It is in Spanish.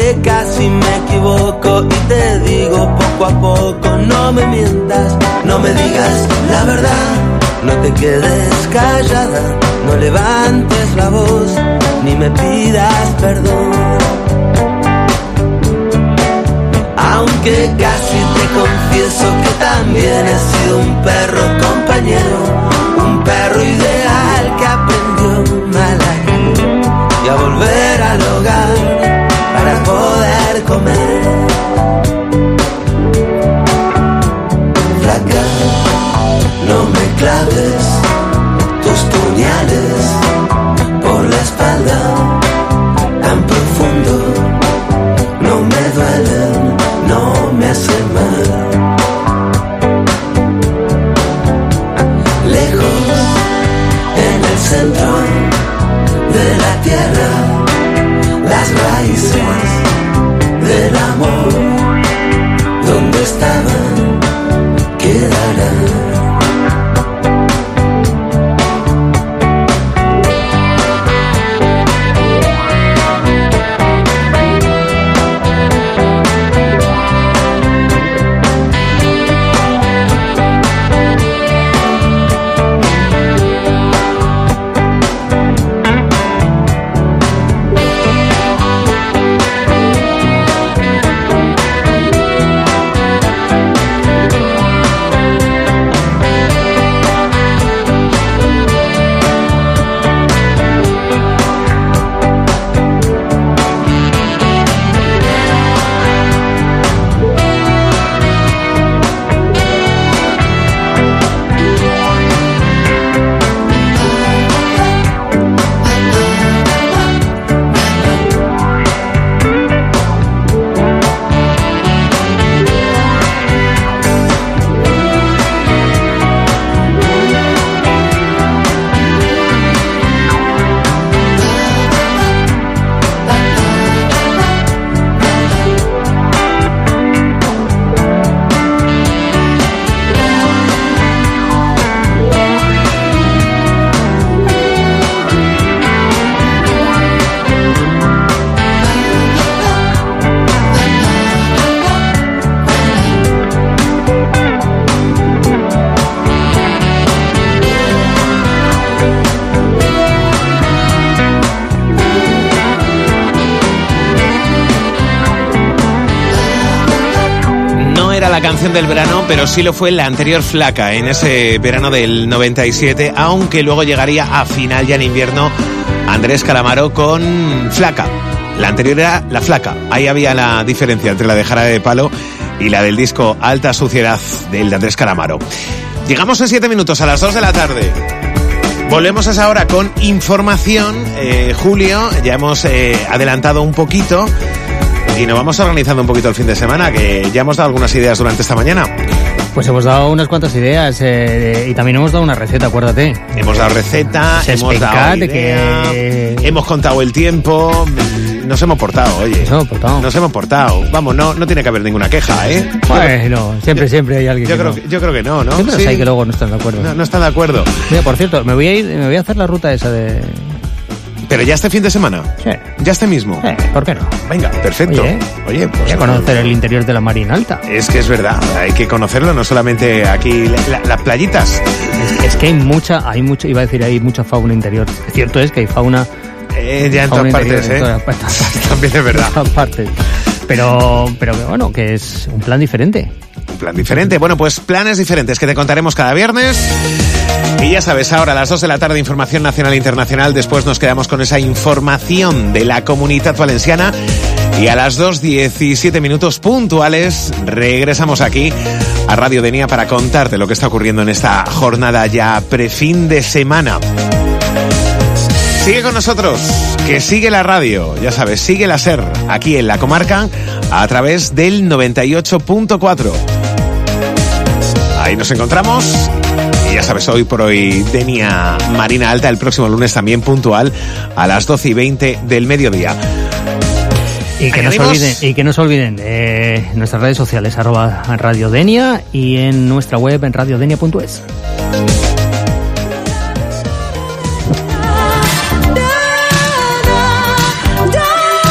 aunque casi me equivoco y te digo poco a poco, no me mientas, no me digas la verdad, no te quedes callada, no levantes la voz, ni me pidas perdón. Aunque casi te confieso que también he sido un perro compañero, un perro ideal que aprendió mal a ir y a volver al hogar para poder comer. Flaca, no me claves tus puñales por la espalda tan profundo, no me duelen, no me hacen mal. Lejos, en el centro de la tierra, las raíces del amor, donde estaban, quedarán. La canción del verano, pero sí lo fue la anterior Flaca, en ese verano del 97, aunque luego llegaría a final ya en invierno Andrés Calamaro con Flaca. La anterior era La Flaca. Ahí había la diferencia entre la de Jarabe de Palo y la del disco Alta Suciedad del de Andrés Calamaro. Llegamos en 7 minutos a las 2 de la tarde. Volvemos a esa hora con información. Julio, ya hemos adelantado un poquito. Y nos vamos organizando un poquito el fin de semana, que ya hemos dado algunas ideas durante esta mañana. Pues hemos dado unas cuantas ideas y también hemos dado una receta, acuérdate. Hemos dado receta, hemos dado idea, hemos contado el tiempo, nos hemos portado, oye. Nos hemos portado. Vamos, no tiene que haber ninguna queja, ¿eh? Bueno, siempre hay alguien yo creo que no, ¿no? Siempre hay que luego no están de acuerdo. No están de acuerdo. Mira, por cierto, me voy a hacer la ruta esa de... ¿Pero ya este fin de semana? Sí. ¿Ya este mismo? ¿Por qué no? Venga, perfecto. Oye, pues voy a conocer el interior de la Marina Alta. Es que es verdad, hay que conocerlo, no solamente aquí las playitas. Es que hay mucha, iba a decir, hay mucha fauna interior. Cierto es que hay fauna... ya en todas partes, en todas partes. También es verdad. En todas partes. Pero bueno, que es un plan diferente. Un plan diferente. Bueno, pues planes diferentes que te contaremos cada viernes. Y ya sabes, ahora a las 2 de la tarde, información nacional e internacional. Después nos quedamos con esa información de la Comunitat Valenciana. Y a las 2:17 minutos puntuales regresamos aquí a Radio Denia para contarte lo que está ocurriendo en esta jornada ya prefin de semana. Sigue con nosotros, que sigue la radio, ya sabes, sigue la SER, aquí en la comarca, a través del 98.4. Ahí nos encontramos. Y ya sabes, hoy por hoy Denia Marina Alta, el próximo lunes también puntual a las 12:20 del mediodía. Y que no se olviden nuestras redes sociales @Radio Denia y en nuestra web en radiodenia.es.